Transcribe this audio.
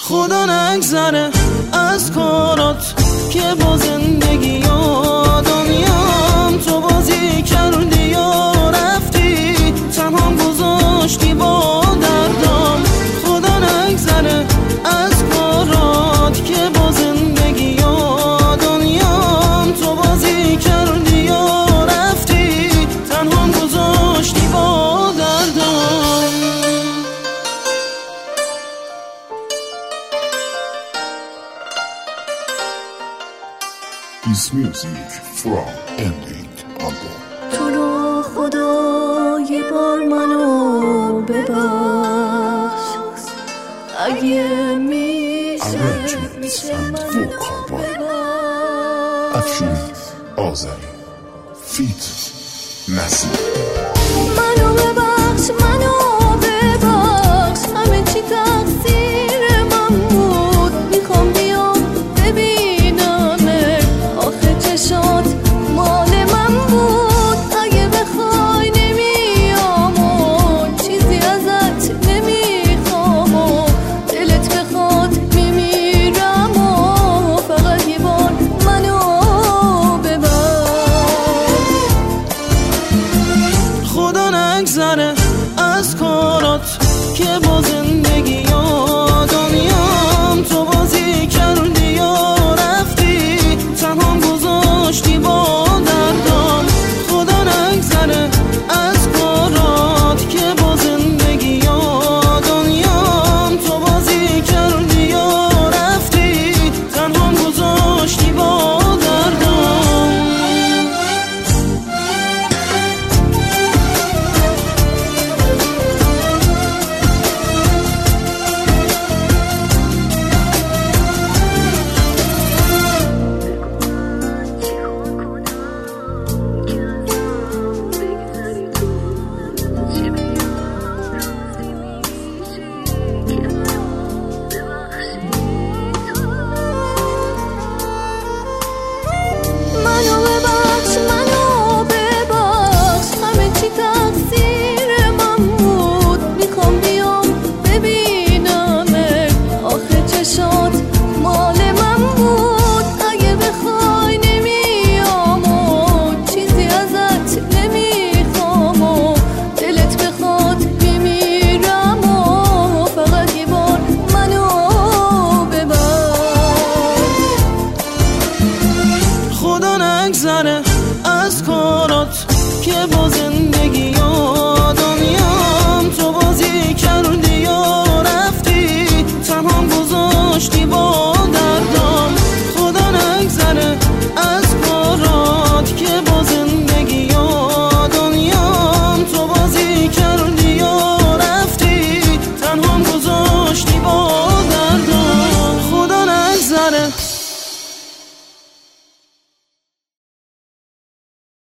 خدا نگذره از کارات که با زندگی یا دنیام تو بازی کردی یا رفتی تنها گذاشتی با دردام. خدا نگذره از کارات که با زندگی یا دنیام تو بازی کردی یا رفتی تنها گذاشتی با دردام. His music from Ending album. تو رو خدا یه بار منو ببخش اگه میشه Arrangements and vocal by Afshin Azari feat. Nasir. منو ببخش همه چی تقصیر من بود. میخوام بیام ببینمه آخه چشات مال من بود. اگه بخوای نمیام و چیزی ازت نمیخوام و دلت بخواد میمیرم و فقط یه بار منو ببخش. خدا نگذره از کارات که با زندگی